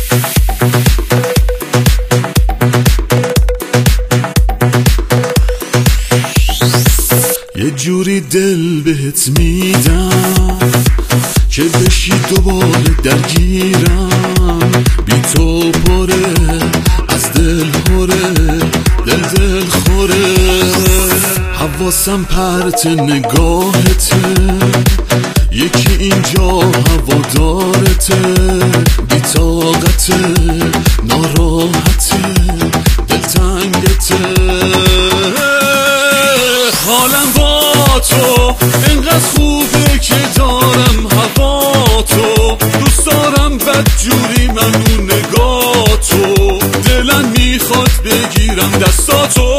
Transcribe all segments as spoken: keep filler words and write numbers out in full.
یه جوری دل بهت میدم که بشی دوباره درگیرم، بی تو پره از دل خوره، دل دل خوره. حواسم پرت نگاهته، یکی اینجا هوادارته، بی طاقته ناراحته دلتنگته. حالم با تو اینقدر خوبه که دارم هوا تو، دوست دارم بدجوری من اون نگاه تو، دلم میخواد بگیرم دستاتو.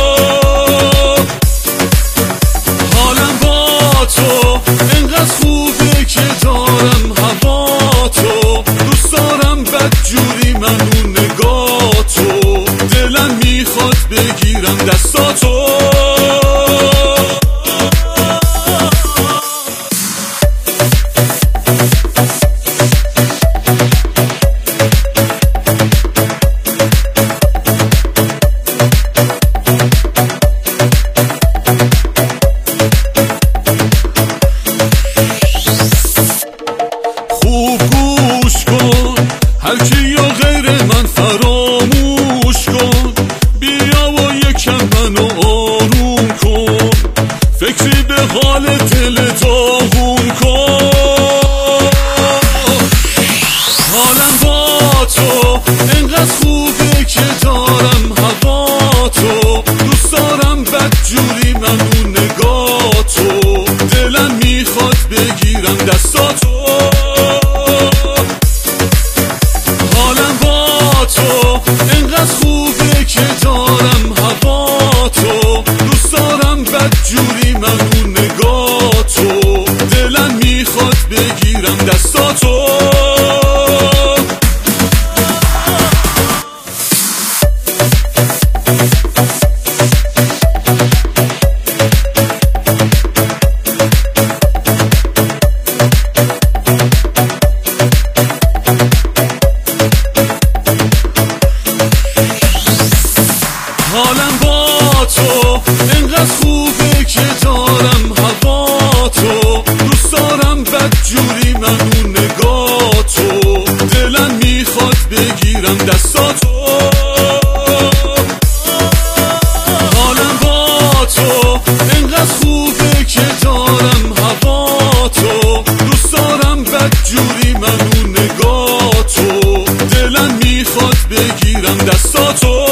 حالم با تو اینقدر خوبه که دارم هوا تو، دوست دارم بدجوری من اون نگاه تو، دلم میخواد بگیرم دستاتو. هرکی یا غیر من فراموش کن، بیا و یکم منو آروم کن، فکری به حال دل داغون کن. حالم با تو اینقدر خوبه که دارم هوا تو، دوست دارم بدجوری من اون نگاه تو، دلم میخواد بگیرم دستاتو. اینقدر خوبه که دارم هوا تو، دوست دارم بدجوری من اون نگاه تو، دلم میخواد بگیرم دستاتو. حالم با تو اینقدر خوبه که دارم هوا تو، دوست دارم بدجوری من اون نگاه تو، دلم میخواد بگیرم دستاتو. حالم با تو اینقدر خوبه که دارم هوا تو، دوست دارم بدجوری من اون نگاه تو، دلم میخواد بگیرم دستاتو.